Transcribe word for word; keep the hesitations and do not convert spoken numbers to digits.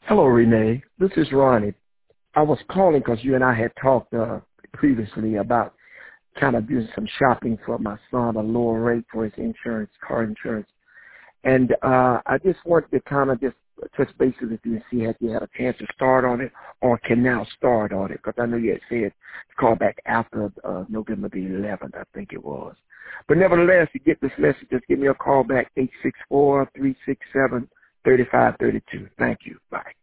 Hello, Renee. This is Ronnie. I was calling because you and I had talked uh, previously about kind of doing some shopping for my son, a lower rate for his insurance, car insurance. And uh, I just wanted to kind of just touch base with you and see if you had a chance to start on it or can now start on it, because I know you had said to call back after uh, November the eleventh, I think it was. But nevertheless, you get this message, just give me a call back, eight six four, three six seven, three five three two. Thank you. Bye.